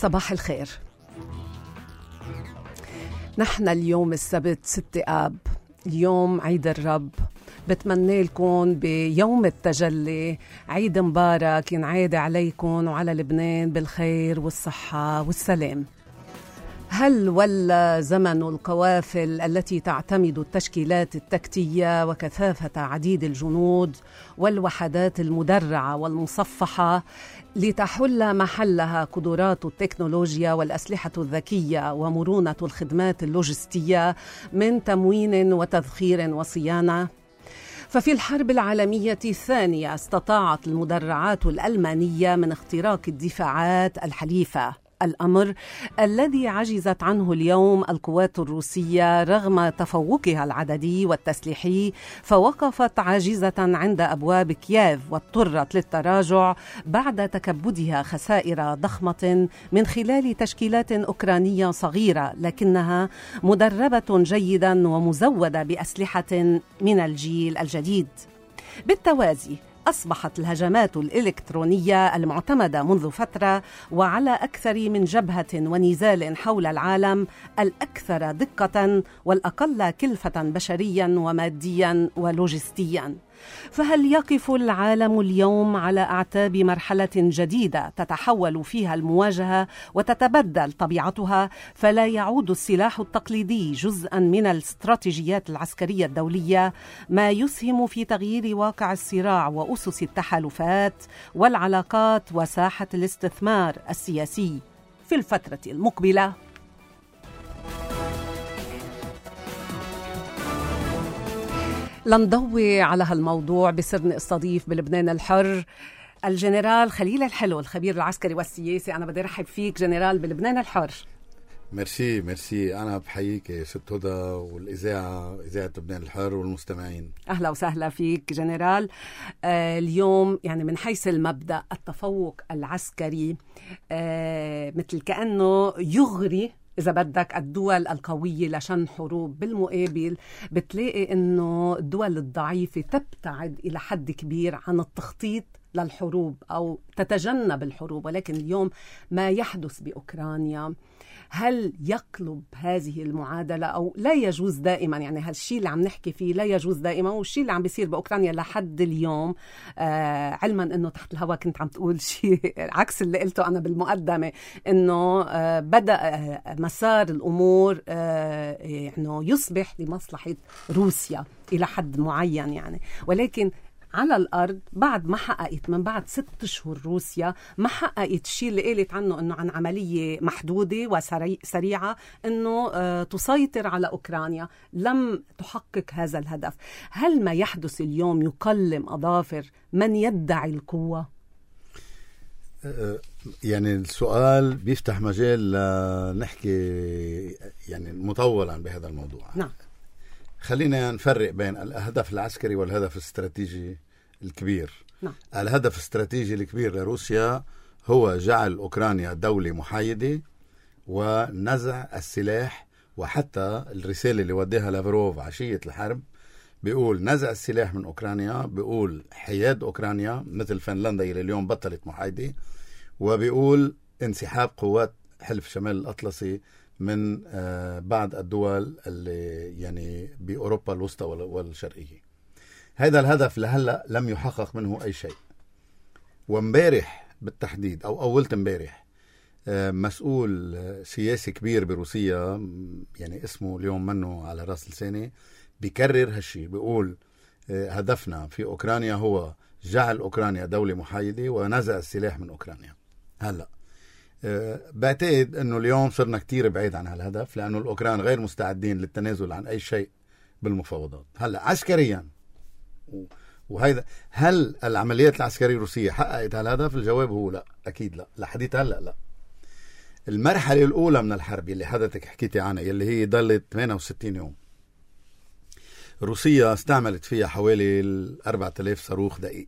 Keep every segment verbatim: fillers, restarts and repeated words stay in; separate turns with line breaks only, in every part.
صباح الخير. نحن اليوم السبت ستة آب، اليوم عيد الرب. بتمنى لكم بيوم التجلي عيد مبارك ينعاد عليكم وعلى لبنان بالخير والصحة والسلام. هل ولا زمن القوافل التي تعتمد التشكيلات التكتيكية وكثافة عديد الجنود والوحدات المدرعة والمصفحة لتحل محلها قدرات التكنولوجيا والأسلحة الذكية ومرونة الخدمات اللوجستية من تموين وتذخير وصيانة؟ ففي الحرب العالمية الثانية استطاعت المدرعات الألمانية من اختراق الدفاعات الحليفة، الأمر الذي عجزت عنه اليوم القوات الروسية رغم تفوقها العددي والتسليحي، فوقفت عاجزة عند أبواب كييف واضطرت للتراجع بعد تكبدها خسائر ضخمة من خلال تشكيلات أوكرانية صغيرة لكنها مدربة جيدا ومزودة بأسلحة من الجيل الجديد. بالتوازي أصبحت الهجمات الإلكترونية المعتمدة منذ فترة وعلى أكثر من جبهة ونزال حول العالم الأكثر دقة والأقل كلفة بشريا وماديا ولوجستيا. فهل يقف العالم اليوم على أعتاب مرحلة جديدة تتحول فيها المواجهة وتتبدل طبيعتها، فلا يعود السلاح التقليدي جزءا من الاستراتيجيات العسكرية الدولية، ما يسهم في تغيير واقع الصراع وأسس التحالفات والعلاقات وساحة الاستثمار السياسي في الفترة المقبلة؟ لنضوي على هالموضوع بصرنا استضيف بلبنان الحر الجنرال خليل الحلو، الخبير العسكري والسياسي. أنا بدي أرحب فيك جنرال بلبنان الحر.
ميرسي ميرسي أنا بحييك ست هدى والإذاعة إذاعة لبنان الحر والمستمعين.
أهلا وسهلا فيك جنرال. آه اليوم يعني من حيث المبدأ التفوق العسكري آه مثل كأنه يغري إذا بدك الدول القوية لشن حروب، بالمقابل بتلاقي إنه الدول الضعيفة تبتعد إلى حد كبير عن التخطيط للحروب أو تتجنب الحروب. ولكن اليوم ما يحدث بأوكرانيا هل يقلب هذه المعادلة أو لا يجوز دائما؟ يعني هالشيء اللي عم نحكي فيه لا يجوز دائما، والشيء اللي عم بيصير بأوكرانيا لحد اليوم آه علما أنه تحت الهواء كنت عم تقول شيء عكس اللي قلته أنا بالمقدمة، أنه آه بدأ آه مسار الأمور آه يعني يصبح لمصلحة روسيا إلى حد معين يعني. ولكن على الأرض بعد ما حققت من بعد ست أشهر روسيا ما حققت الشيء اللي قالت عنه أنه عن عملية محدودة وسريعة أنه آه تسيطر على أوكرانيا، لم تحقق هذا الهدف. هل ما يحدث اليوم يقلم أظافر من يدعي القوة؟
يعني السؤال بيفتح مجال نحكي يعني مطولا بهذا الموضوع.
نعم.
خلينا نفرق بين الهدف العسكري والهدف الاستراتيجي الكبير.
نعم.
الهدف الاستراتيجي الكبير لروسيا هو جعل أوكرانيا دولة محايدة ونزع السلاح، وحتى الرسالة اللي وديها لافروف عشية الحرب بيقول نزع السلاح من أوكرانيا، بيقول حياد أوكرانيا مثل فنلندا اللي اليوم بطلت محايدة، وبيقول انسحاب قوات حلف شمال الأطلسي من بعض الدول اللي يعني بأوروبا الوسطى والشرقية. هذا الهدف لهلأ لم يحقق منه أي شيء. ومبارح بالتحديد أو أولت مبارح مسؤول سياسي كبير بروسيا يعني اسمه اليوم منه على رأس لساني بيكرر هالشي، بيقول هدفنا في أوكرانيا هو جعل أوكرانيا دولة محايدة ونزع السلاح من أوكرانيا. هلأ أه بعتقد أنه اليوم صرنا كتير بعيد عن هالهدف، لأنه الأوكران غير مستعدين للتنازل عن أي شيء بالمفاوضات. هلأ عسكريا وهيدا هل العمليات العسكرية الروسية حققت هالهدف؟ الجواب هو لا، أكيد لا، لحديت هلأ لا. المرحلة الأولى من الحرب اللي حضرتك حكيتي عنها اللي هي ضلت ثمانية وستين يوم، روسيا استعملت فيها حوالي أربعة آلاف صاروخ دقيق،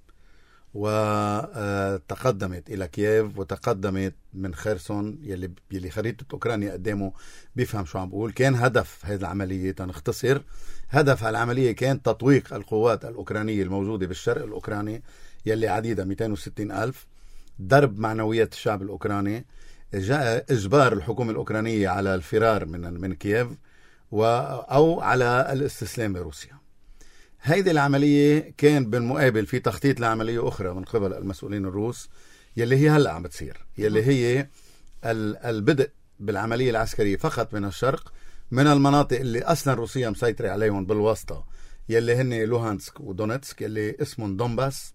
وتقدمت إلى كييف وتقدمت من خيرسون يلي يلي خريطة أوكرانيا قدامه بيفهم شو عم بقول. كان هدف هذه العملية تنختصر، هدف العملية كان تطويق القوات الأوكرانية الموجودة بالشرق الأوكراني يلي عديدة مئتين وستين ألف، ضرب معنويات الشعب الأوكراني، جاء إجبار الحكومة الأوكرانية على الفرار من من كييف و أو على الاستسلام لروسيا. هيدي العملية كان بالمقابل في تخطيط لعملية أخرى من قبل المسؤولين الروس يلي هي هلأ عم بتصير، يلي هي البدء بالعملية العسكرية فقط من الشرق، من المناطق اللي أصلا روسيا مسيطرة عليهم بالواسطة، يلي هن لوهانسك ودونيتسك يلي اسمهم دونباس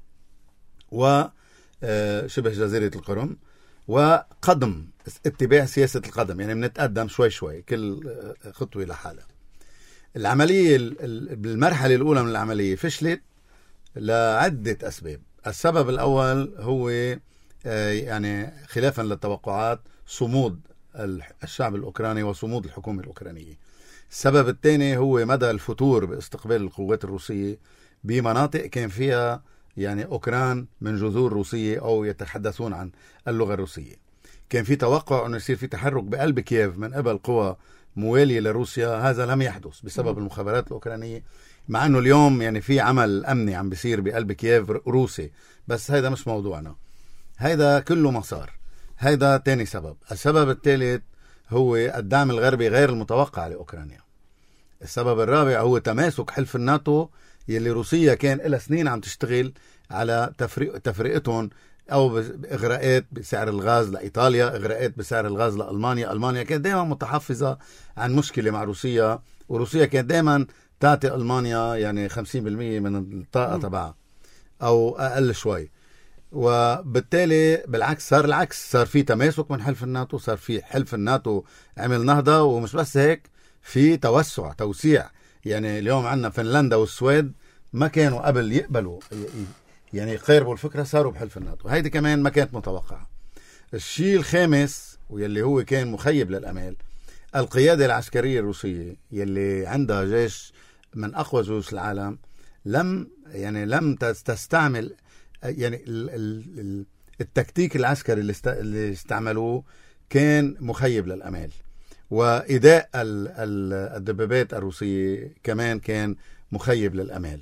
وشبه جزيرة القرم، وقدم اتباع سياسة القدم، يعني بنتقدم شوي شوي كل خطوة لحالها. العملية بالمرحلة الأولى من العملية فشلت لعدة أسباب. السبب الأول هو يعني خلافا للتوقعات صمود الشعب الأوكراني وصمود الحكومة الأوكرانية. السبب الثاني هو مدى الفتور باستقبال القوات الروسية بمناطق كان فيها يعني أوكران من جذور روسية أو يتحدثون عن اللغة الروسية. كان في توقع أنه يصير في تحرك بقلب كييف من قبل قوى موالية لروسيا، هذا لم يحدث بسبب المخابرات الأوكرانية، مع أنه اليوم يعني في عمل أمني عم بيصير بقلب كييف روسي، بس هذا مش موضوعنا. هذا كله ما صار. هذا تاني سبب. السبب الثالث هو الدعم الغربي غير المتوقع لأوكرانيا. السبب الرابع هو تماسك حلف الناتو يلي روسيا كان إلى سنين عم تشتغل على تفريق تفريقتهم أو بإغراءات بسعر الغاز لإيطاليا، إغراءات بسعر الغاز لألمانيا. ألمانيا كانت دائما متحفظة عن مشكلة مع روسيا، وروسيا كانت دائما تعطي ألمانيا يعني خمسين بالمية من الطاقة تبعها أو أقل شوي. وبالتالي بالعكس صار العكس، صار في تماسك من حلف الناتو، صار في حلف الناتو عمل نهضة، ومش بس هيك في توسع توسيع. يعني اليوم عندنا فنلندا والسويد ما كانوا قبل يقبلوا يعني يقاربوا الفكرة، صاروا بحلف الناتو. هيدي كمان ما كانت متوقعة. الشيء الخامس واللي هو كان مخيب للأمال، القيادة العسكرية الروسية يلي عندها جيش من أقوى جيوش العالم لم يعني لم تستعمل يعني التكتيك العسكري اللي استعملوه كان مخيب للأمال. وإداء الدبابات الروسية كمان كان مخيب للأمال،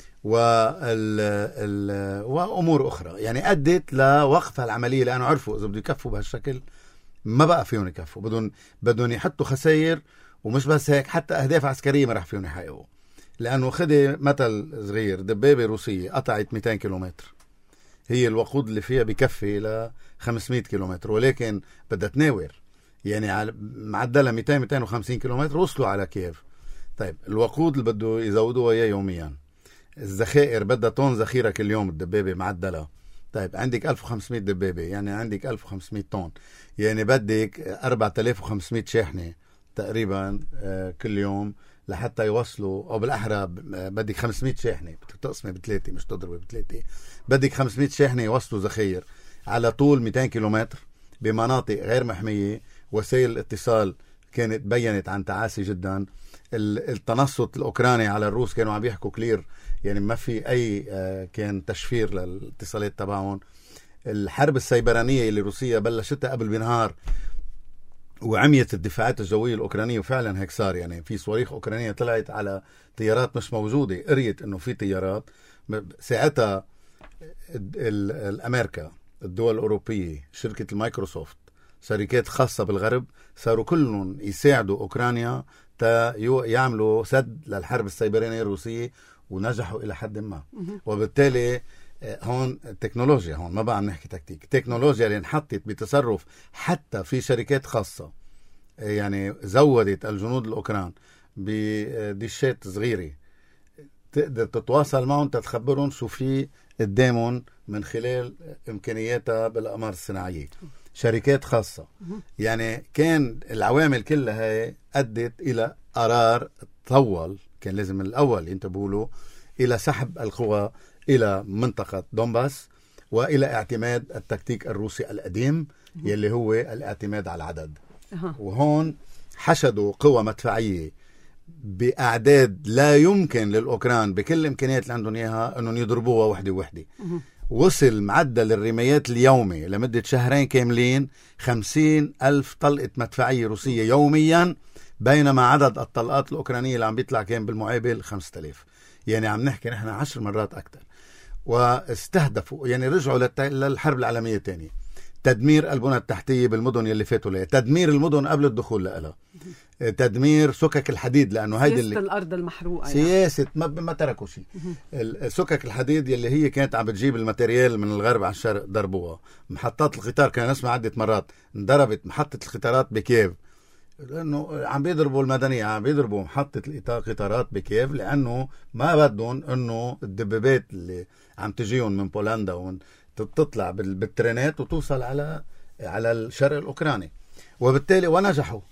وأمور أخرى يعني أدت لوقف العملية، لأنه عرفوا إذا بدهم يكفوا بهالشكل ما بقى فيهم يكفوا، بدهم بدهم يحطوا خسائر. ومش بس هيك، حتى أهداف عسكرية ما راح فيهم يحققوا. لأنه خدي مثل صغير، دبابة روسية قطعت مئتين كيلومتر، هي الوقود اللي فيها بكفي ل خمسمئة كيلومتر، ولكن بدها تناور يعني على معدلها مئتين مئتين وخمسين كيلومتر وصلوا على كييف. طيب الوقود اللي بده يزودوه اياه يوميا، الذخائر بدها طن ذخيره كل يوم الدبابه معدلها. طيب عندك ألف وخمسمئة دبابه، يعني عندك ألف وخمسمئة طن، يعني بدك أربعة آلاف وخمسمئة شاحنه تقريبا كل يوم لحتى يوصلوا، او بالاحرى بدك خمسمئة شاحنه، بدك تقسمي بثلاثه مش تضربي بثلاثه، بدك خمسمئة شاحنه يوصلوا ذخائر على طول مئتين كيلومتر بمناطق غير محميه. وسائل الاتصال كانت بينت عن تعاسي جدا. التنصت الأوكراني على الروس كانوا عم يحكوا كلير، يعني ما في أي كان تشفير للاتصالات تبعهم. الحرب السيبرانية اللي روسيا بلشتها قبل بنهار وعميت الدفاعات الجوية الأوكرانية، وفعلا هيك صار. يعني في صواريخ أوكرانية طلعت على طيارات مش موجودة، قريت إنه في طيارات. ساعتها الأمريكا، الدول الأوروبية، شركة المايكروسوفت، شركات خاصة بالغرب صاروا كلهم يساعدوا أوكرانيا تا يعملوا سد للحرب السيبرانية الروسية، ونجحوا إلى حد ما. وبالتالي هون التكنولوجيا، هون ما بقى عم نحكي تكتيك، التكنولوجيا اللي انحطت بتصرف حتى في شركات خاصة يعني زودت الجنود الأوكران بدشات صغيرة تقدر تتواصل معهم تتخبرهم شو في قدامهم من خلال إمكانياتها بالأقمار الصناعية. شركات خاصة. يعني كان العوامل كلها هاي أدت إلى قرار طول، كان لازم من الأول ينتبهوا له، إلى سحب القوى إلى منطقة دونباس، وإلى اعتماد التكتيك الروسي القديم يلي هو الاعتماد على العدد. وهون حشدوا قوى مدفعية بأعداد لا يمكن للأوكران بكل الإمكانيات اللي عندهم إياها أنهم يضربوها وحدة وحدة. وصل معدل الرميات اليومي لمدة شهرين كاملين خمسين ألف طلقة مدفعية روسية يوميا، بينما عدد الطلقات الأوكرانية اللي عم بيطلع كان بالمعابل خمسة آلاف. يعني عم نحكي نحن عشر مرات أكتر. واستهدفوا يعني رجعوا للحرب العالمية الثانية، تدمير البنى التحتية بالمدن يلي فاتوا لها، تدمير المدن قبل الدخول لها، تدمير سكك الحديد، لأنه هيدي اللي
الأرض المحروقة
سياسة ما, ما تركوا شيء. سكك الحديد يلي هي كانت عم بتجيب الماتريال من الغرب على الشرق ضربوها. محطات القطار كان نسمع عدة مرات انضربت محطة القطارات بكييف، لأنه عم بيضربوا المدنية، عم بيضربوا محطة القطارات بكييف لأنه ما بدهم إنه الدبابات اللي عم تجيهم من بولندا ومن تطلع بالترينات وتوصل على على الشرق الأوكراني. وبالتالي ونجحوا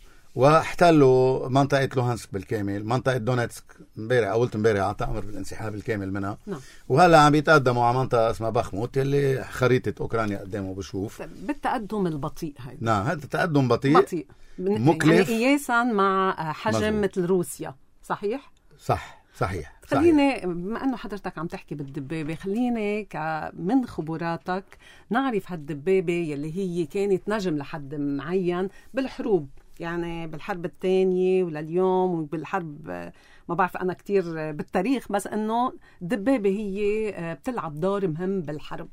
واحتلوا منطقة لوهانسك بالكامل، منطقة دونيتسك امبارح قلت امبارح اعطى امر بالانسحاب الكامل منها.
نعم.
وهلا عم يتقدموا على منطقة اسمها بخموت اللي خريطة اوكرانيا قدامه بشوف
بالتقدم البطيء. هيدا
نعم هذا تقدم بطيء
بطيء
مكلف،
يعني قياسا مع حجم مثل روسيا. صحيح؟
صح صحيح.
خليني بما انه حضرتك عم تحكي بالدبابه، خليني من خبراتك نعرف هالدبابه يلي هي كانت نجم لحد معين بالحروب، يعني بالحرب الثانيه ولليوم وبالحرب، ما بعرف انا كتير بالتاريخ، بس انه الدبابه هي بتلعب دور مهم بالحرب.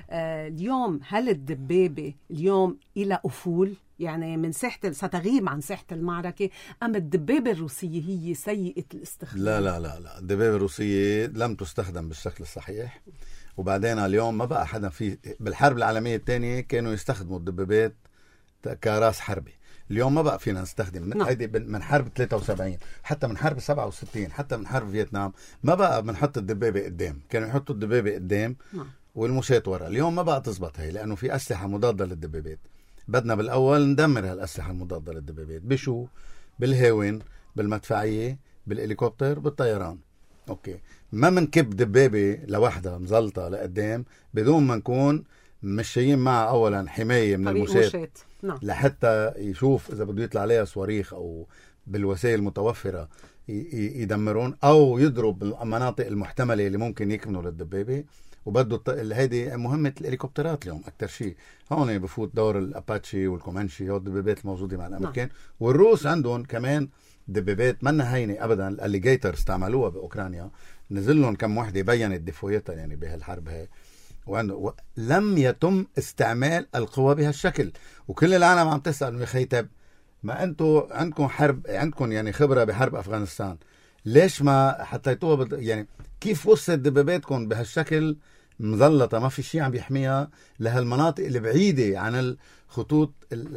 اليوم هل الدبابه اليوم إلى أفول، يعني من ساحة ستغيب عن ساحة المعركة، أم الدبابة الروسية هي سيئة الاستخدام؟
لا لا لا لا الدبابة الروسية لم تستخدم بالشكل الصحيح. وبعدين اليوم ما بقى حدا في بالحرب العالمية الثانية كانوا يستخدموا الدبابات كراس حربي، اليوم ما بقى فينا نستخدم. هيدي من حرب ثلاثة وسبعين حتى من حرب سبعة وستين حتى من حرب فيتنام ما بقى بنحط الدبابة قدام، كانوا يحطوا الدبابة قدام والمشاة ورا. اليوم ما بقى تزبط هي، لأنه في أسلحة مضادة للدبابات. بدنا بالأول ندمر هالأسلحة المضادة للدبابات. بشو؟ بالهاون، بالمدفعية، بالهليكوبتر، بالطيران. أوكي، ما منكب دبابة لوحدها مزلطة لقدام بدون ما نكون مشيين معها أولا حماية من المشاة،
نعم.
لحتى يشوف إذا بده يطلع عليها صواريخ أو بالوسائل المتوفرة يدمرون، أو يضرب المناطق المحتملة اللي ممكن يكمنوا للدبابة. وبده هيدي مهمة الهليكوبترات اليوم أكتر شيء. هون بفوت دور الأباتشي والكومانشي، هو الدبابات الموجودة مع الأمريكان. والروس عندهم كمان دبابات منا هينة أبدا. الأليجيتر استعملوها بأوكرانيا، نزل لهم كم وحدة بينت دفويتها يعني بهالحرب هاي. و... لم يتم استعمال القوى بهالشكل. وكل العالم عم تسأل مخيتب، ما أنتوا عندكم حرب، عندكم يعني خبرة بحرب أفغانستان، ليش ما حطيتوها بد... يعني كيف وصلت دباباتكم بهالشكل مظلطة ما في شيء عم يحميها لهالمناطق اللي بعيدة عن الخطوط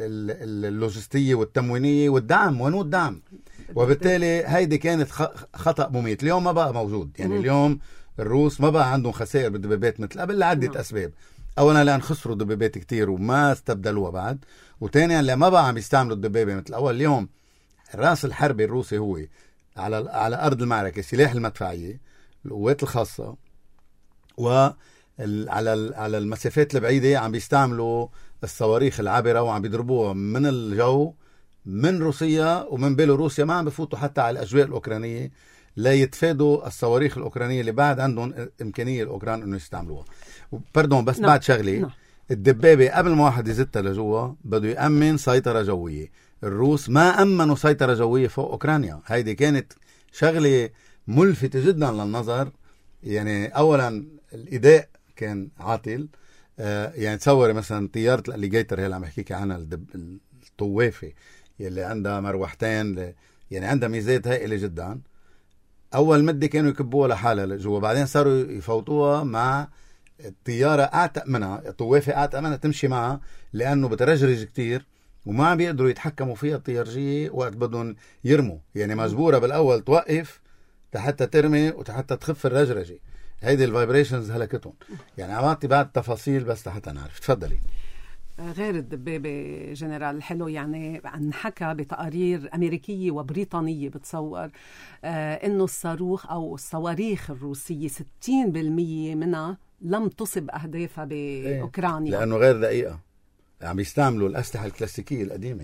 اللوجستية والتموينية والدعم؟ وينو الدعم؟ وبالتالي هيدي كانت خطأ مميت. اليوم ما بقى موجود. يعني اليوم الروس ما بقى عندهم خسائر بالدبابات مثل قبل لعدة أسباب. أولا لأن خسروا دبابات كتير وما استبدلوها بعد، وثانيا لأن ما بقى عم يستعملوا الدبابة مثل أول. اليوم الرأس الحربي الروسي هو على على أرض المعركة سلاح المدفعية، القوات الخاصة، وعلى على المسافات البعيدة عم بيستعملوا الصواريخ العابرة وعم بيضربوها من الجو من روسيا ومن بيلاروسيا. ما عم بفوتوا حتى على الأجواء الأوكرانية لا يتفادوا الصواريخ الأوكرانية اللي بعد عندهم إمكانية الأوكران إنه يستعملوها. باردون بس no. بعد شغلة no. الدبابة قبل ما واحد يزتها لجوا بده يأمن سيطرة جوية. الروس ما أمنوا سيطرة جوية فوق أوكرانيا. هيدي كانت شغلة ملفتة جدا للنظر. يعني أولا الإداء كان عاطل. آه يعني تصوري مثلا طيارة الأليجيتر هي اللي عم بحكيك عنها، الطوافة يلي عندها مروحتين، يعني عندها ميزات هائلة جدا. أول مدة كانوا يكبوها لحالها لجوا، بعدين صاروا يفوتوها مع الطيارة أعتق منها، الطوافة أعتق منها تمشي معها، لأنه بترجرج كتير وما عم بيقدروا يتحكموا فيها الطيارجية وقت بدهم يرموا. يعني مجبورة بالأول توقف حتى ترمي وحتى تخف الرجرجة. هيدي الفايبريشنز هلكتهم. يعني عملتي بعد تفاصيل بس حتى نعرف. تفضلي.
غير الدبابة جنرال حلو، يعني انحكى بتقارير أمريكية وبريطانية بتصور آه إنه الصاروخ أو الصواريخ الروسية ستين بالمية منها لم تصب أهدافها بأوكرانيا.
لأنه غير دقيقة، عم يستعملوا الأسلحة الكلاسيكية القديمة.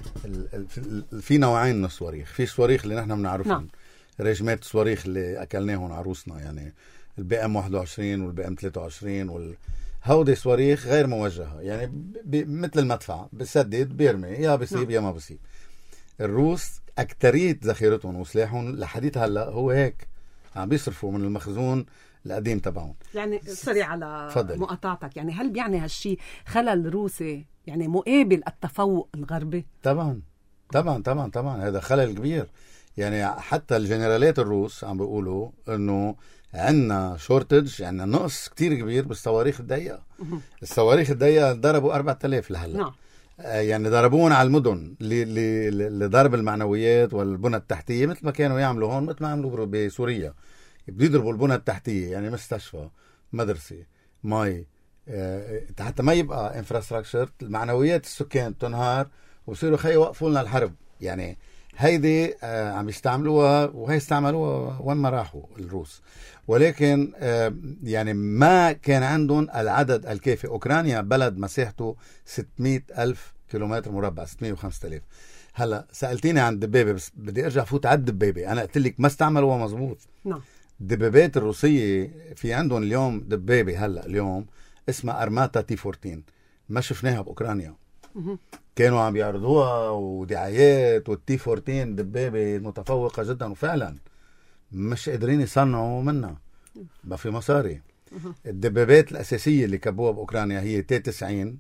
في نوعين من الصواريخ. في صواريخ اللي نحن بنعرفهم، نعم. رجمات الصواريخ اللي أكلناهم عروسنا، يعني البي ام واحد وعشرين والبي ام ثلاثة وعشرين وال... هودي صواريخ غير موجهة، يعني ب... مثل المدفع بسدد بيرمي، يا بصيب يا ما بصيب. الروس أكترية ذخيرتهم وسلاحهم لحديث هلا هو هيك، عم بيصرفوا من المخزون القديم تبعهم.
يعني سوري على
فضل.
مقاطعتك، يعني هل بيعني هالشي خلل روسي يعني مقابل التفوق الغربي؟
طبعا طبعا طبعا طبعا هذا خلل كبير. يعني حتى الجنرالات الروس عم بيقولوا انه عندنا شورتج، عندنا نقص كتير كبير بالصواريخ الضيقه. الصواريخ الضيقه ضربوا أربعة آلاف لهلا.
نعم.
يعني ضربون على المدن لضرب المعنويات والبنى التحتيه، مثل ما كانوا يعملوا هون، مثل ما عملوا بسوريا. بده يضربوا البنى التحتيه، يعني مستشفى، مدرسه، مي، حتى ما يبقى انفراستراكشر، المعنويات السكان تنهار وبصيروا خي يوقفوا لنا الحرب. يعني هيدي عم يستعملوها، وهي استعملوها وين ما راحوا الروس. ولكن يعني ما كان عندهم العدد الكافي. أوكرانيا بلد مساحته ستمائة ألف كيلومتر مربع، ستمائة وخمسة آلاف. هلا سألتيني عن الدبابة، بس بدي أرجع فوت على الدبابة. أنا قلت لك ما استعملوها مزبوط.
نعم.
الدبابات الروسية في عندهم اليوم دبابة هلا اليوم اسمها أرماتا تي أربعة عشر، ما شفناها بأوكرانيا. كانوا عم يعرضوها ودعايات، والتي أربعة عشر دبابة متفوقة جدا، وفعلا مش قادرين يصنعوا منها، ما في مصاري. الدبابات الأساسية اللي كبوها بأوكرانيا هي تي تسعين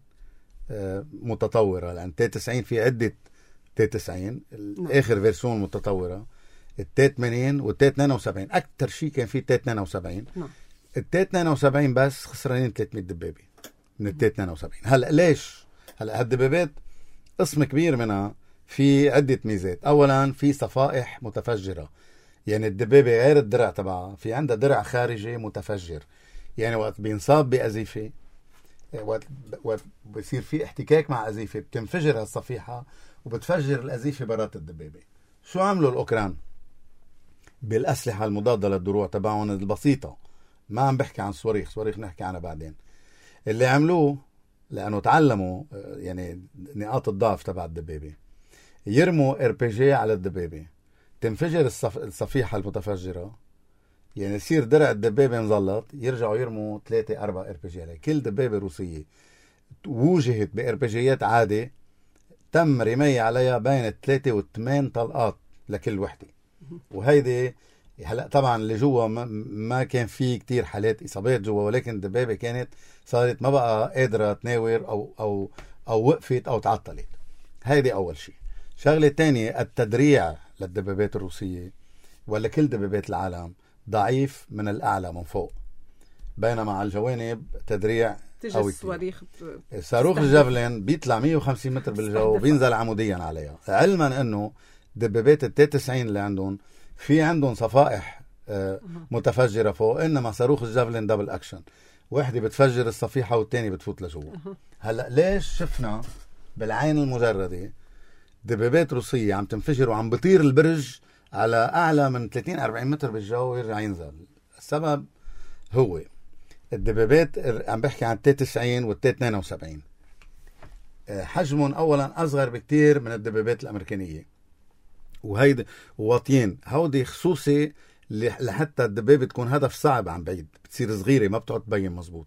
متطورة، لأن تي تسعين في عدة تي تسعين، الآخر فيرسون متطورة، التي ثمانين والتي اثنين وسبعين. أكتر شيء كان فيه التي اثنين وسبعين. التي اثنين وسبعين بس خسرانين ثلاثمائة دبابة من التي اثنين وسبعين. هلأ ليش؟ هلأ هالدبابات قسم كبير منها في عدة ميزات. أولا في صفائح متفجرة، يعني الدبابة غير الدرع تبعها في عندها درع خارجي متفجر. يعني وقت بينصاب بأزيفة، وقت وقت بصير في احتكاك مع أزيفة بتنفجر هالصفيحة وبتفجر الأزيفة برات الدبابة. شو عملوا الأوكران بالأسلحة المضادة للدروع تبعهم البسيطة؟ ما عم بحكي عن صواريخ، صواريخ نحكي عنها بعدين. اللي عملوه لأنه تعلموا يعني نقاط الضعف تبع الدبابة، يرموا ار بي جي على الدبابة، تنفجر الصف... الصفيحة المتفجرة، يعني يصير درع الدبابة مزلط، يرجعوا يرموا ثلاثة أربعة ار بي جي عليه. كل دبابة روسية وجهت بار بي جيات عادي تم رمي عليها بين ثلاثة وثمان طلقات لكل وحدة. وهيدي هلا طبعا اللي جوا ما, ما كان في كتير حالات اصابات جوا، ولكن الدبابة كانت صارت ما بقى قادرة تناور او او او وقفت او تعطلت. هيدي اول شيء. شغلة تانية، التدريع للدبابات الروسية ولا كل دبابات العالم ضعيف من الاعلى من فوق، بينما على الجوانب تدريع قوي.
صواريخ
صاروخ الجافلين بيطلع مئة وخمسين متر بالجو وبينزل عموديا عليها، علما انه دبابات التي تسعين اللي عندهم في عندهم صفائح متفجرة فوق، انما صاروخ الجافلين دبل اكشن، واحدة بتفجر الصفيحة والتاني بتفوت لجوا. هلا ليش شفنا بالعين المجردة دبابات روسية عم تنفجر وعم بطير البرج على اعلى من ثلاثين أربعين متر بالجو ويرجع ينزل؟ السبب هو الدبابات، عم بحكي عن التي تسعين والتي اثنين وسبعين، حجمهم اولا اصغر بكتير من الدبابات الامريكانية، وهيدا واطيين. هودي خصوصي لحتى الدبابة تكون هدف صعب عن بعيد، بتصير صغيرة ما بتقعد تبين مزبوط.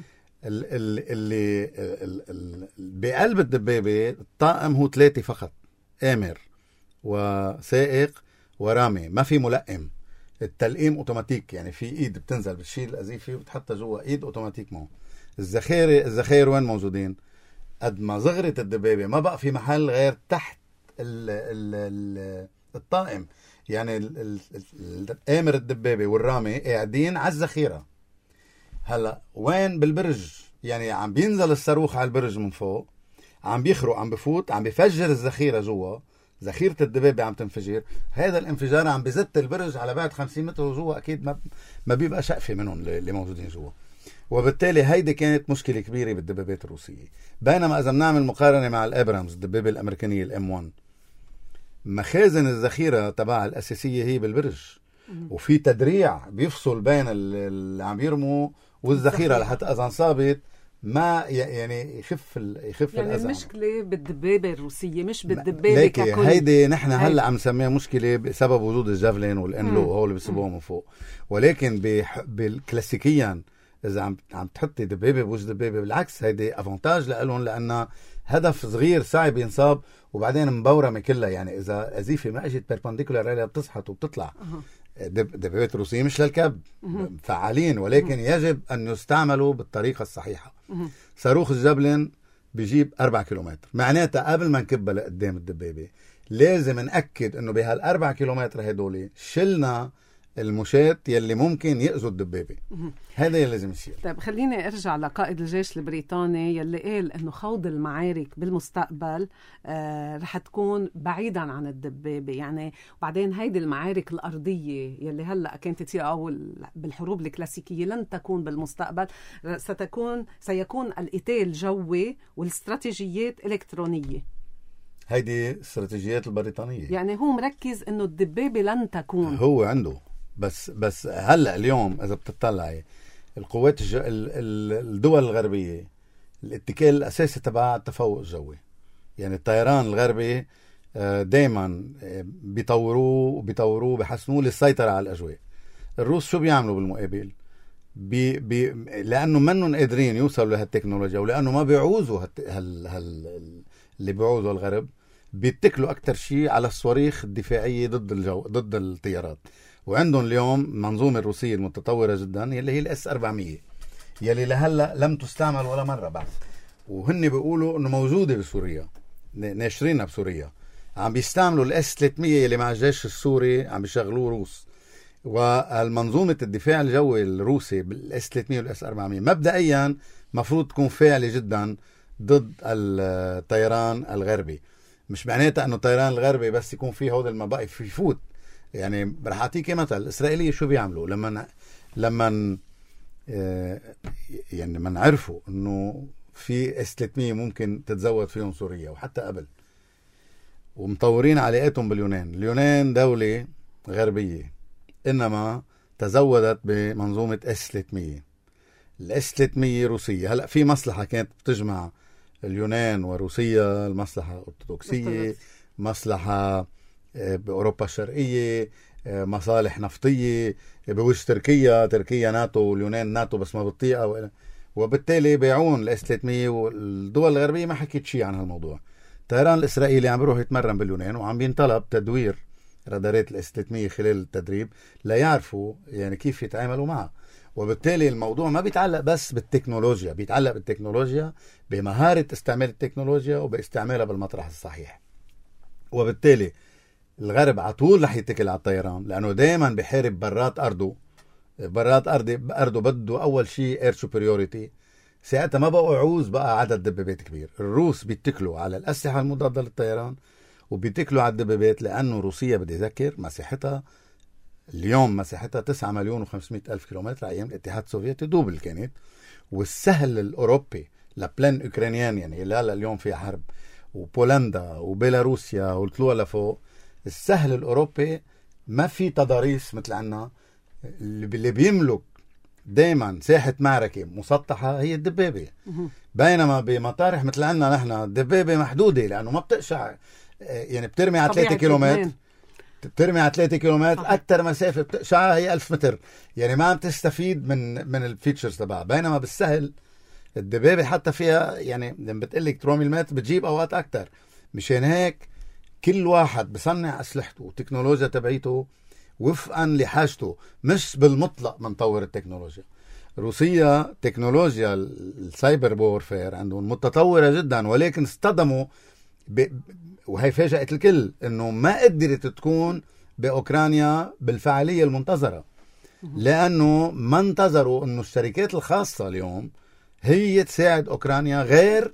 اللي بقلب الدبابة الطاقم هو ثلاثة فقط، آمر وسائق ورامي، ما في ملقم. التلقيم اوتوماتيك، يعني في ايد بتنزل بتشيل القذيفة وبتحطها جوا ايد اوتوماتيك. معه الذخيرة، الذخير وين موجودين؟ قد ما صغرت الدبابة ما بقى في محل غير تحت ال ال ال الطائم. يعني الآمر الدبابة والرامي قاعدين على الذخيرة. هلا وين؟ بالبرج، يعني عم بينزل الصاروخ على البرج من فوق، عم بيخرق، عم بفوت، عم بيفجر الذخيرة جوا، ذخيرة الدبابة عم تنفجر. هذا الانفجار عم بزت البرج على بعد خمسين متر وجوا اكيد ما ما بيبقى شقفة منهم اللي موجودين جوا. وبالتالي هيدي كانت مشكلة كبيرة بالدبابات الروسية. بينما اذا بنعمل مقارنة مع الابرامز الدبابة الامريكانية الام واحد، مخازن الذخيرة تبع الاساسية هي بالبرج، وفي تدريع بيفصل بين اللي عم يرموا والذخيرة لحتى اذا انصابت ما يعني يخف يخف
يعني
الأزمة.
المشكلة بالدبابة الروسية مش بالدبابة ككل.
هيدي نحن هلا عم نسميها مشكلة بسبب وجود الجافلين والانلو، هو اللي بيصيبوها من فوق. ولكن بالكلاسيكيا اذا عم عم تحطي دبابة بوجه دبابة، بالعكس هيدي افونتاج لهم، لانها هدف صغير صعب ينصاب وبعدين مبورمة كلها. يعني اذا قذيفة ما اجت بيربنديكولار عليها بتصحت وبتطلع. دبابات روسية مش للكب، فعالين، ولكن يجب أن يستعملوا بالطريقة الصحيحة. صاروخ الجبلين بيجيب أربع كيلومتر، معناتها قبل ما نكبها لقدام الدبابة لازم نأكد أنه بهالأربع كيلومتر هدولي شلنا المشاة يلي ممكن يأذوا الدبابة. هذا يلي لازم يصير.
طيب خليني ارجع لقائد الجيش البريطاني يلي قال انه خوض المعارك بالمستقبل آه رح تكون بعيدا عن الدبابة، يعني وبعدين هيدي المعارك الأرضية يلي هلا كانت تصير اول بالحروب الكلاسيكية لن تكون بالمستقبل، ستكون سيكون القتال جوي والاستراتيجيات إلكترونية.
هيدي استراتيجيات البريطانية،
يعني هو مركز انه الدبابة لن تكون،
هو عنده بس بس هلا اليوم اذا بتطلعي القوات الج... الدول الغربيه الاتكال الاساسي تبعها التفوق الجوي، يعني الطيران الغربي دائما بيطوروه وبيطوروه بحسنوه للسيطره على الاجواء. الروس شو بيعملوا بالمقابل؟ بي بي لانه منهم قادرين يوصلوا لهالتكنولوجيا، ولانه ما بيعوزوا هال... هال... هال... اللي بيعوزوا الغرب، بيتكلوا اكثر شيء على الصواريخ الدفاعيه ضد الجو ضد الطيارات. وعندهم اليوم منظومة الروسية المتطورة جدا يلي هي الاس أربعمية يلي لهلا لم تستعمل ولا مرة بعد، وهن بيقولوا انه موجودة بسوريا، ناشرينها بسوريا. عم بيستعملوا الاس ثلاثمية يلي مع الجيش السوري عم بيشغلوه روس. والمنظومة الدفاع الجوي الروسي بالاس ثلاثمية والاس أربعمية مبدئيا مفروض تكون فاعلة جدا ضد الطيران الغربي. مش معناتها انه الطيران الغربي بس يكون فيه هذا المبائي يفوت. يعني رح اعطيك مثل، الاسرائيليه شو بيعملوا لما لما يعني لما عرفوا انه في اس ثلاثمية ممكن تتزود فيهم سوريا وحتى قبل، ومطورين علاقاتهم باليونان. اليونان دولة غربية انما تزودت بمنظومة اس ثلاثمية. الاس ثلاثمية روسية. هلا في مصلحة كانت بتجمع اليونان وروسيا، المصلحة الأرثوذكسية، مصلحة بأوروبا الشرقية، مصالح نفطية بوجه تركيا، تركيا ناتو واليونان ناتو بس ما بتطيقها، وبالتالي بيعون الاس ثلاثمية. والدول الغربية ما حكيت شيء عن هالموضوع. الطيران الإسرائيلي عم بيروح يتمرن باليونان وعم بينطلب تدوير رادارات الاس ثلاثمية خلال التدريب لا يعرفوا يعني كيف يتعاملوا معها. وبالتالي الموضوع ما بيتعلق بس بالتكنولوجيا، بيتعلق بالتكنولوجيا بمهارة استعمال التكنولوجيا وباستعمالها بالمطرح الصحيح. وبالتالي الغرب على طول رح يتكل على الطيران لأنه دائما بحارب برات أرضه. برات أرضه أرضه بده أول شيء اير سوبريوريتي. ساعتها ما بقوا يعوز بقى عدد دبابات كبير. الروس بيتكلوا على الأسلحة المضادة للطيران وبيتكلوا على الدبابات، لأنه روسيا بدي أذكر مساحتها اليوم مساحتها تسعة مليون وخمسمائة ألف كيلومتر. أيام الاتحاد السوفيتي دوبل كانت. والسهل الأوروبي لبلان أوكرانيان يعني اللي هلا اليوم فيها حرب، وبولندا وبيلاروسيا والطلوع لفوق، السهل الأوروبي ما في تضاريس مثل عنا. اللي بيملك دايما ساحة معركة مسطحة هي الدبابة، بينما بمطارح مثل عنا نحن الدبابة محدودة لأنه ما بتقشع، يعني بترمي على ثلاثة كيلومتر، بترمي على ثلاثة كيلومتر، أكثر مسافة بتقشعها هي ألف متر، يعني ما عم تستفيد من من الفيتشرز تبعها. بينما بالسهل الدبابة حتى فيها يعني لما بتقلك ترمي المتر بتجيب أوقات أكثر. مشان هيك كل واحد بصنع أسلحته وتكنولوجيا تبعيته وفقا لحاجته، مش بالمطلق منطور التكنولوجيا. روسيا تكنولوجيا السايبر بورفير عندهم متطورة جدا، ولكن اصطدموا ب... وهي فاجأت الكل انه ما قدرت تكون بأوكرانيا بالفعالية المنتظرة، لأنه ما انتظروا انه الشركات الخاصة اليوم هي تساعد أوكرانيا غير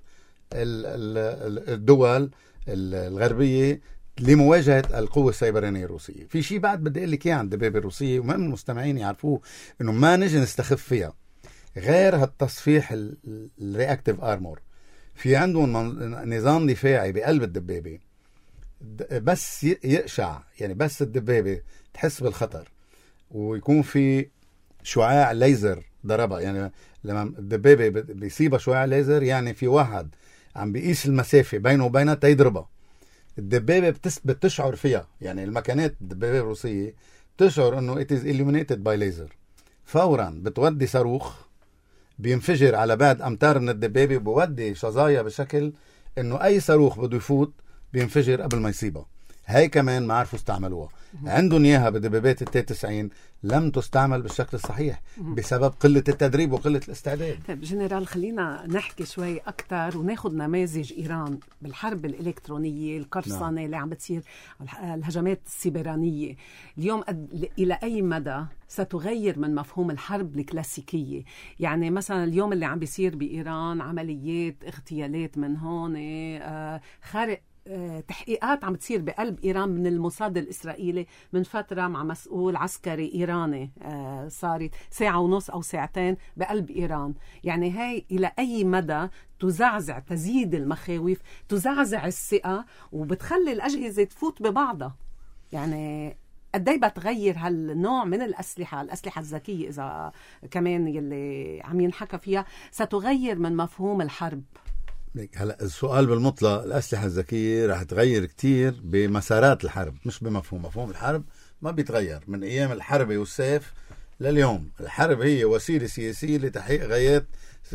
الدول الغربية لمواجهة القوة السيبرانية الروسية. في شيء بعد بدي أقول لك إياه عن الدبابة الروسية ومهم المستمعين يعرفوه، إنه ما نجي نستخف فيها غير هالتصفيح الرياكتيف آرمور. في عندهم نظام دفاعي بقلب الدبابة، بس يقشع يعني بس الدبابة تحس بالخطر ويكون في شعاع ليزر ضربها، يعني لما الدبابة بيصيبها شعاع ليزر يعني في واحد عم بيقيس المسافة بينه وبينها تيضربها. الدبابة بتثبت تشعر فيها، يعني المكانات الدبابة الروسية تشعر انه it is illuminated by laser. فورا بتودي صاروخ بينفجر على بعد امتار من الدبابة، بودي شظايا بشكل انه اي صاروخ بده يفوت بينفجر قبل ما يصيبها. هاي كمان ما عرفوا استعملوها. عندهم اياها بدبابات التي تسعين لم تستعمل بالشكل الصحيح بسبب قلة التدريب وقلة الاستعداد.
طيب جنرال، خلينا نحكي شوي أكتر وناخد نماذج إيران بالحرب الإلكترونية القرصنة نعم. اللي عم بتصير، الهجمات السيبرانية اليوم إلى أي مدى ستغير من مفهوم الحرب الكلاسيكية؟ يعني مثلا اليوم اللي عم بيصير بإيران عمليات اغتيالات من هون، آه خارق تحقيقات عم تصير بقلب إيران من الموساد الإسرائيلي من فترة مع مسؤول عسكري إيراني، صارت ساعة ونص أو ساعتين بقلب إيران. يعني هاي إلى أي مدى تزعزع، تزيد المخاوف، تزعزع الثقة وبتخلي الأجهزة تفوت ببعضها؟ يعني قدي بتغير هالنوع من الأسلحة، الأسلحة الذكية إذا كمان يلي عم ينحكى فيها، ستغير من مفهوم الحرب؟
هلا السؤال بالمطلق، الأسلحة الذكية رح تغير كتير بمسارات الحرب مش بمفهوم. مفهوم الحرب ما بيتغير من أيام الحرب والسيف لليوم. الحرب هي وسيلة سياسية لتحقيق غايات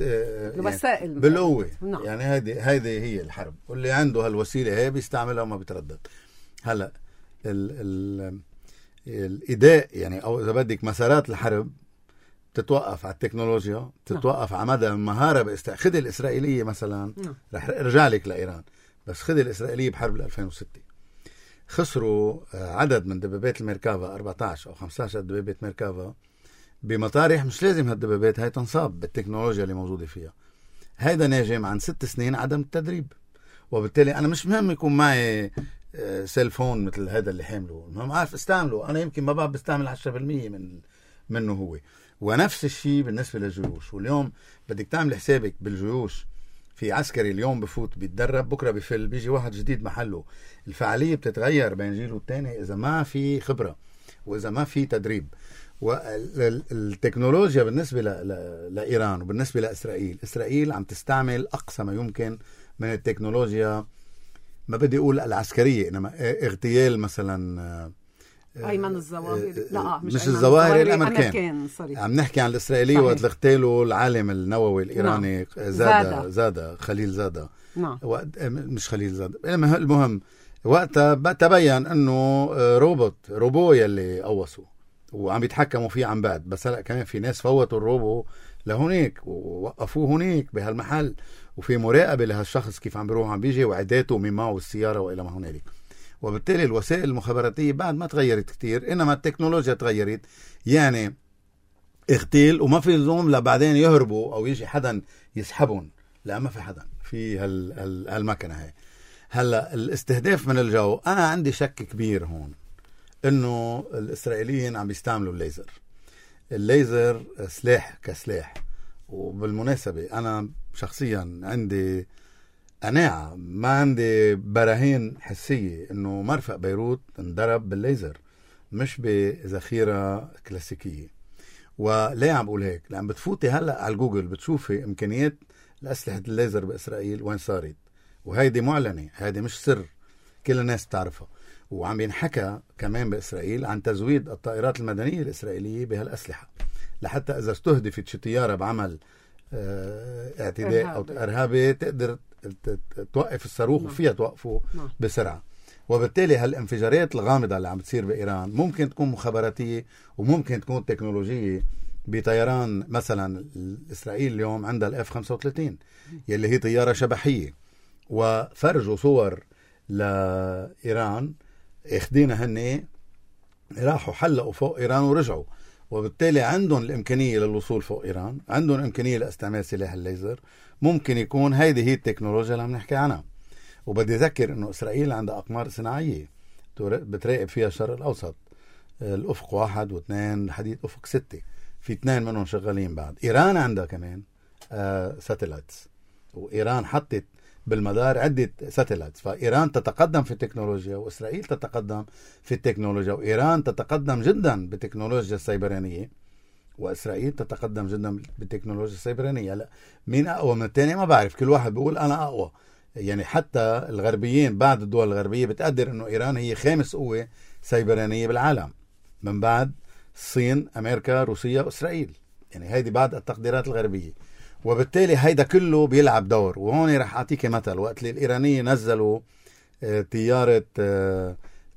يعني بالقوة. نعم. يعني هذه هذه هي الحرب، واللي عنده هالوسيلة هي بيستعملها وما بيتردد. هلا ال ال الإداء يعني أو إذا بدك مسارات الحرب تتوقف على التكنولوجيا، تتوقف على مدى المهارة باست... خذ الإسرائيلية مثلا، رح ارجع لك لإيران، بس خذ الإسرائيلية بحرب ألفين وستة خسروا عدد من دبابات الميركافا، أربعة عشر أو خمسة عشر دبابة ميركافا بمطارح مش لازم هالدبابات هاي تنصاب بالتكنولوجيا اللي موجودة فيها. هيدا ناجم عن ست سنين عدم التدريب. وبالتالي أنا مش مهم يكون معي سيلفون مثل هذا اللي حامله، المهم عارف استعمله. أنا يمكن ما بعرف بستعمل عشرة بالمية من منه هو. ونفس الشيء بالنسبة للجيوش. واليوم بدك تعمل حسابك بالجيوش، في عسكري اليوم بفوت بيتدرب، بكرة بيفل بيجي واحد جديد محله. الفعالية بتتغير بين جيل والتاني إذا ما في خبرة وإذا ما في تدريب. والتكنولوجيا بالنسبة لإيران وبالنسبة لإسرائيل، إسرائيل عم تستعمل أقصى ما يمكن من التكنولوجيا، ما بدي أقول العسكرية إنما اغتيال مثلا
أيمن الظواهري، لا
مش, مش الظواهري، الأمريكان. عم نحكي عن الإسرائيلي وقت اغتالوا العالم النووي الإيراني زادة زادة خليل زادة. نعم. مش خليل زادة، المهم وقتها تبين أنه روبوت روبو يلي قوصوا وعم يتحكموا فيه عن بعد. بس هلأ كمان في ناس فوتوا الروبو لهونيك ووقفوه هونيك بهالمحل، وفي مراقبة لهالشخص كيف عم بيروح عم بيجي وعداته من معه السيارة وإلى ما هنالك. وبالتالي الوسائل المخابراتية بعد ما تغيرت كتير، إنما التكنولوجيا تغيرت. يعني اغتيل وما في لزوم لبعدين يهربوا أو يجي حدا يسحبهم، لا ما في حدا في هالمكنة هاي. هلا الاستهداف من الجو، أنا عندي شك كبير هون إنه الإسرائيليين عم يستعملوا الليزر. الليزر سلاح كسلاح. وبالمناسبة أنا شخصيا عندي قناعة، ما عندي براهين حسية إنه مرفق بيروت انضرب بالليزر مش بذخيرة كلاسيكية. وليه عم بقول هيك؟ لأن بتفوتي هلأ على الجوجل بتشوفي إمكانيات لأسلحة الليزر بإسرائيل وين صارت، وهيدي معلنة، هيدي مش سر، كل الناس تعرفها. وعم ينحكى كمان بإسرائيل عن تزويد الطائرات المدنية الإسرائيلية بهالأسلحة، لحتى إذا استهدفت شي طيارة بعمل اه اعتداء أو إرهابي تقدر توقف الصاروخ وفيها توقفه بسرعة. وبالتالي هالانفجارات الغامضة اللي عم بتصير بإيران ممكن تكون مخابراتية وممكن تكون تكنولوجية. بطيران مثلا إسرائيل اليوم عندها الإف خمسة وثلاثين يلي هي طيارة شبحية، وفرجوا صور لإيران اخدينا هني راحوا حلقوا فوق إيران ورجعوا. وبالتالي عندهم الإمكانية للوصول فوق إيران، عندهم إمكانية لاستعمال سلاح الليزر. ممكن يكون هيدي هي التكنولوجيا اللي عم نحكي عنها. وبدي أذكر إنه إسرائيل عندها أقمار صناعية بتراقب فيها الشرق الأوسط، الأفق واحد واثنين لحديد أفق ستة، في اثنين منهم شغالين بعد. إيران عندها كمان آه ساتلايتس، وإيران حطت بالمدار عدة ساتلايتس. فإيران تتقدم في التكنولوجيا وإسرائيل تتقدم في التكنولوجيا، وإيران تتقدم جدا بالتكنولوجيا السيبرانية وإسرائيل تتقدم جدا بالتكنولوجيا السيبرانية. لا مين أقوى من الثاني ما بعرف، كل واحد بيقول أنا أقوى. يعني حتى الغربيين بعد الدول الغربية بتقدر إنه إيران هي خامس قوة سيبرانية بالعالم من بعد الصين، أمريكا، روسيا وإسرائيل. يعني هيدي بعد التقديرات الغربية. وبالتالي هيدا كله بيلعب دور. وهون رح أعطيك مثل، وقت اللي الإيرانيين نزلوا طيارة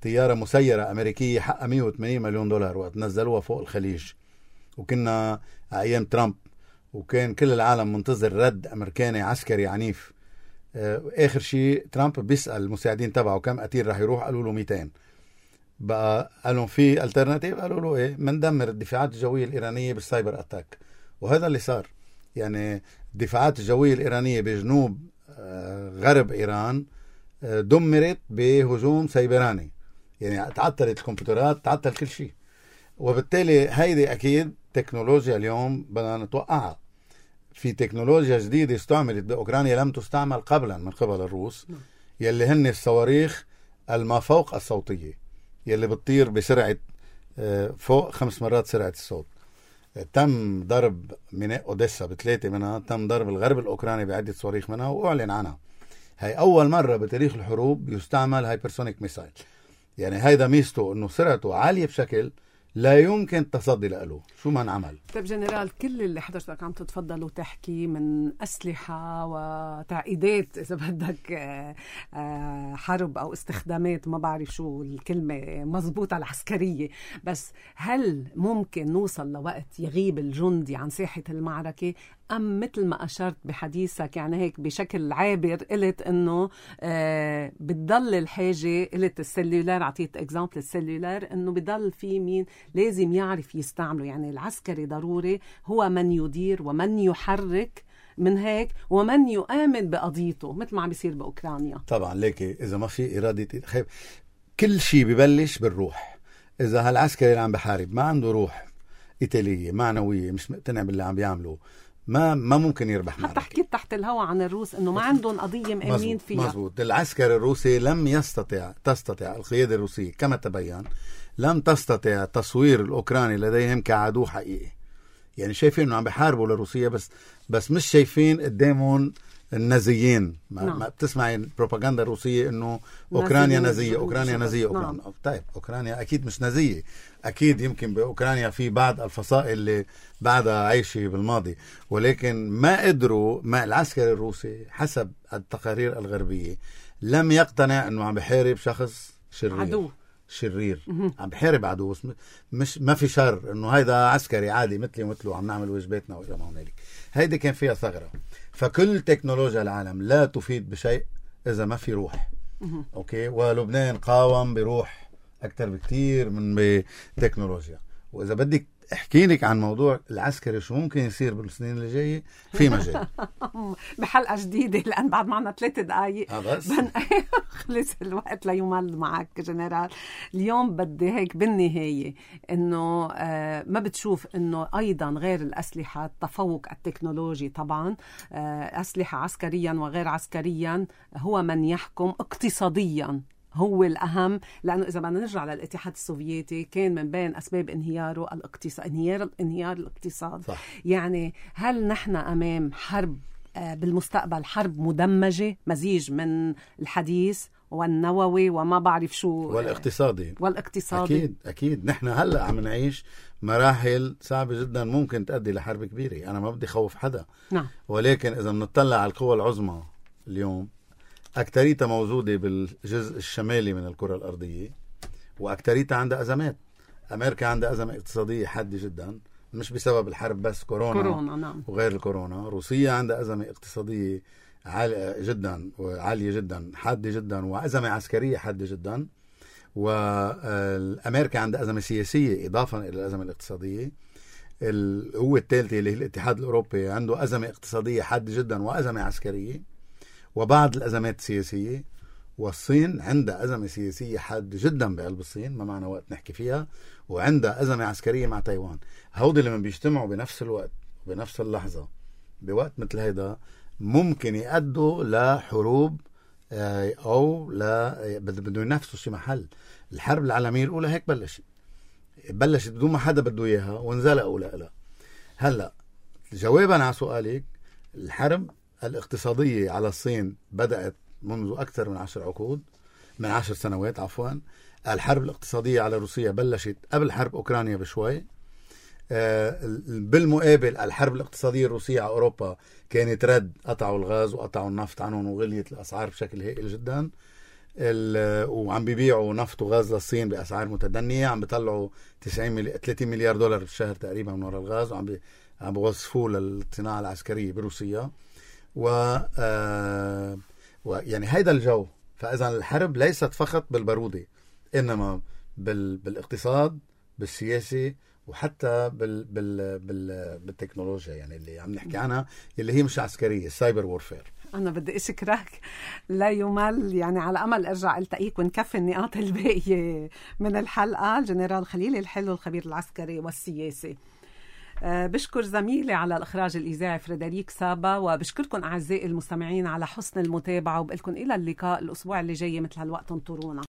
طيارة مسيرة أمريكية حقها مية وثمانين مليون دولار وقت نزلوها فوق الخليج، وكنا أيام ترامب، وكان كل العالم منتظر رد أمريكاني عسكري عنيف. آخر شيء ترامب بيسأل المساعدين تبعه كم قتيل رح يروح، قالوا له مئتين. بقى قالوا في الترناتيف، قالوا له ايه، مندمر الدفاعات الجوية الإيرانية بالسايبر أتاك. وهذا اللي صار. يعني الدفاعات الجوية الإيرانية بجنوب غرب إيران دمرت بهجوم سيبراني، يعني تعطلت الكمبيوترات، تعطل كل شيء. وبالتالي هيدي أكيد تكنولوجيا اليوم بدنا نتوقعها. في تكنولوجيا جديدة استعملت بأوكرانيا لم تستعمل قبلا من قبل الروس، يلي هن الصواريخ الما فوق الصوتية، يلي بتطير بسرعة فوق خمس مرات سرعة الصوت. تم ضرب ميناء أوديسا بثلاثة منها، تم ضرب الغرب الأوكراني بعدة صواريخ منها وأعلن عنها. هاي أول مرة بتاريخ الحروب يستعمل هايبرسونيك ميسايل. يعني هيدا ميزته إنه سرعته عالية بشكل لا يمكن تصدي له شو ما نعمل.
طيب جنرال، كل اللي حضرتك عم تتفضل وتحكي من أسلحة وتعقيدات إذا بدك حرب أو استخدامات، ما بعرف شو الكلمة مزبوطة العسكرية، بس هل ممكن نوصل لوقت يغيب الجندي عن ساحة المعركة، أم مثل ما أشرت بحديثك يعني هيك بشكل عابر قلت إنه آه بتضل الحاجة، قلت السلولار، عطيت إكزامبل السلولار، إنه بضل في مين لازم يعرف يستعمله. يعني العسكري ضروري هو من يدير ومن يحرك من هيك ومن يؤمن بقضيته، مثل ما عم بيصير بأوكرانيا.
طبعا ليكي إذا ما في إرادة خيب، كل شيء ببلش بالروح. إذا هالعسكري اللي عم بحارب ما عنده روح إيطالية معنوية، مش مقتنع باللي عم بيعمله، ما ما ممكن يربح معركة.
حتى حكيت تحت الهواء عن الروس انه ما عندهم قضيه مأمنين فيها.
مزبوط. العسكر الروسي لم يستطع تستطع القيادة الروسية كما تبين لم تستطع تصوير الأوكراني لديهم كعدو حقيقي. يعني شايفين انه عم بيحاربوا لروسيا، بس بس مش شايفين قدامهم النازيين. ما, نعم. ما بتسمعي البروباغندا الروسية انه اوكرانيا نازية، اوكرانيا نازية، اوكرانيا. نعم. طيب اوكرانيا اكيد مش نازية، اكيد يمكن باوكرانيا في بعض الفصائل اللي بعدها عايشة بالماضي، ولكن ما قدروا، ما العسكري الروسي حسب التقارير الغربية لم يقتنع انه عم بحارب شخص شرير، عدو شرير، عم بحارب عدو، مش ما في شر، انه هيدا عسكري عادي مثلي ومثله عم نعمل واجباتنا والى ما هنالك. هيدي كان فيها ثغرة. فكل تكنولوجيا العالم لا تفيد بشيء اذا ما في روح. اوكي، ولبنان قاوم بروح اكثر بكتير من بتكنولوجيا. واذا بدك احكي لك عن موضوع العسكري شو ممكن يصير بالسنين اللي جايه، في مجال
بحلقه جديده، لان بعد معنا ثلاث دقائق
بس
خلص الوقت ليمل معك جنرال. اليوم بدي هيك بالنهايه انه آه ما بتشوف انه ايضا غير الاسلحه التفوق التكنولوجي طبعا، آه اسلحه عسكريا وغير عسكريا، هو من يحكم اقتصاديا هو الأهم. لأنه إذا بدنا نرجع للاتحاد السوفيتي كان من بين أسباب انهياره الاقتصاد، انهيار انهيار الاقتصاد. صح. يعني هل نحن أمام حرب بالمستقبل، حرب مدمجة، مزيج من الحديث والنووي وما بعرف شو
والاقتصادي
والاقتصادي
أكيد أكيد. نحن هلأ عم نعيش مراحل صعبة جدا ممكن تؤدي لحرب كبيرة. أنا ما بدي خوف حدا. نعم. ولكن إذا بنطلع على القوى العظمى اليوم، أكتريتها موجودة بالجزء الشمالي من الكرة الأرضية، وأكتريتها عندها أزمات. أمريكا عندها أزمة اقتصادية حادة جدا، مش بسبب الحرب بس، كورونا, كورونا نعم. وغير الكورونا. روسيا عندها أزمة اقتصادية عالية جدا وعالية جدا حادة جدا، وأزمة عسكرية حادة جدا. وأمريكا عندها أزمة سياسية إضافة إلى الأزمة الاقتصادية. القوة الثالثة اللي هي الاتحاد الأوروبي عنده أزمة اقتصادية حادة جدا وأزمة عسكرية وبعض الأزمات السياسية. والصين عندها أزمة سياسية حادة جدا بقلب الصين، ما معنا وقت نحكي فيها، وعندها أزمة عسكرية مع تايوان. هودي لما بيجتمعوا بنفس الوقت بنفس اللحظة بوقت مثل هيدا ممكن يؤدوا لحروب أو لا بده ينافسوا شي محل. الحرب العالمية الأولى هيك بلشت بلشت بدون ما حدا بده إياها وانزلقوا لها. هلأ جوابا على سؤالك، الحرب الاقتصادية على الصين بدأت منذ أكثر من عشر عقود من عشر سنوات عفوا. الحرب الاقتصادية على روسيا بلشت قبل حرب أوكرانيا بشوي. بالمقابل الحرب الاقتصادية الروسية على أوروبا كانت رد، قطعوا الغاز وقطعوا النفط عنهم وغليت الأسعار بشكل هائل جدا. وعم بيبيعوا نفط وغاز للصين بأسعار متدنية، عم بيطلعوا تسعين ملي... ثلاثين مليار دولار في الشهر تقريبا من وراء الغاز، وعم بي... عم بوظفوه للصناعة العسكرية بروسيا. و آه... ويعني هيدا الجو. فإذا الحرب ليست فقط بالبارودة، إنما بال... بالاقتصاد، بالسياسة، وحتى بال... بال... بال... بالتكنولوجيا، يعني اللي عم نحكي عنها اللي هي مش عسكرية، السايبر وورفير.
أنا بدي أشكرك لا يمل، يعني على أمل أرجع ألتقيك ونكفي النقاط الباقية من الحلقة. الجنرال خليل الحلو، الخبير العسكري والسياسي. أه بشكر زميلي على الإخراج الإذاعي فريدريك سابا، وبشكركم أعزائي المستمعين على حسن المتابعة، وبقلكم إلى اللقاء الأسبوع اللي جاي مثل هالوقت. انطرونا.